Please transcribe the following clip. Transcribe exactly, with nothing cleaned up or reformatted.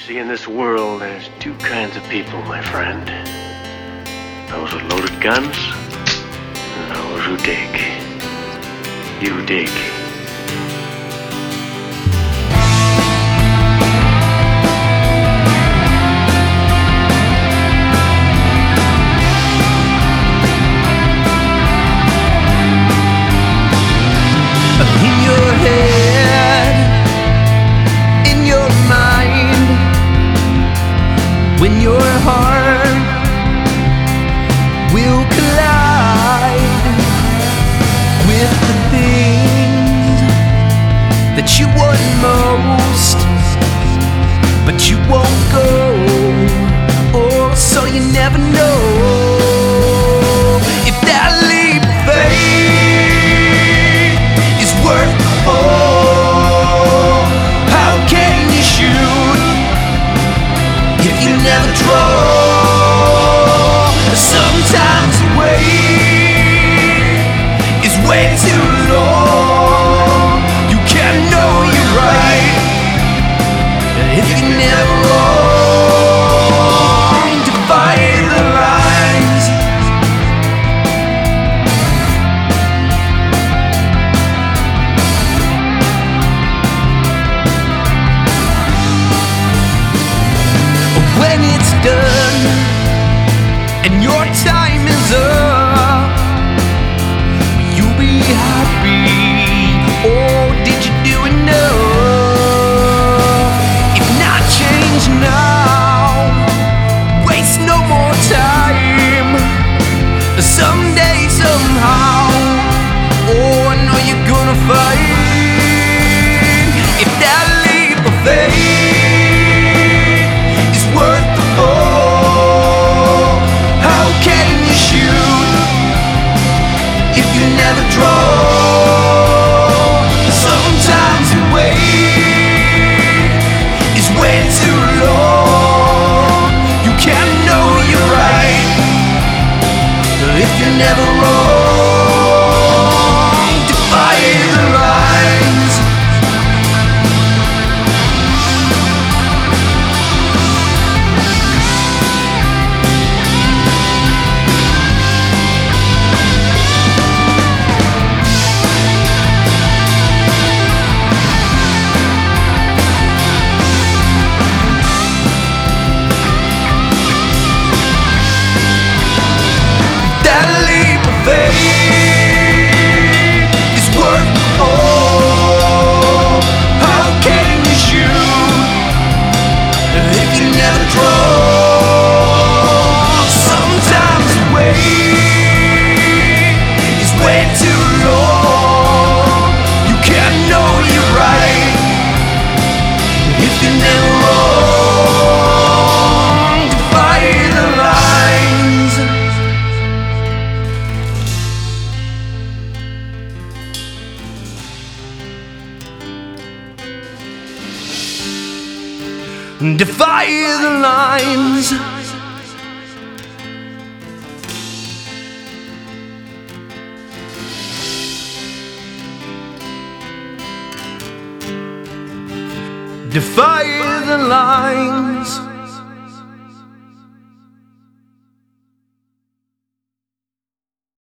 See, in this world, there's two kinds of people, my friend. Those with loaded guns, and those who dig. You dig. In your head, in your mind, when your heart will collide with the things that you want most, but you won't go. Oh, so you never know if that leap of faith is worth the fall. How can you shoot if you never draw? Sometimes the wait is way too long. You can't know you're right if you never wrong. Defy the lines. When it's done and your time is up, you'll be happy. Oh, did you do enough? If not, change now. Waste no more time. Someday, somehow, oh, I know you're gonna fight. If that leap of faith is worth the fall, how can you shoot if you never draw? Sometimes the wait is way too long. You can't know you're right if you never wrong. Defy the lines. That leap of faith is worth the fall. How can you shoot if you never draw? Sometimes the wait is way too long. You can't know you're right if you never wrong. Defy the lines. Defy the lines. Defy the lines.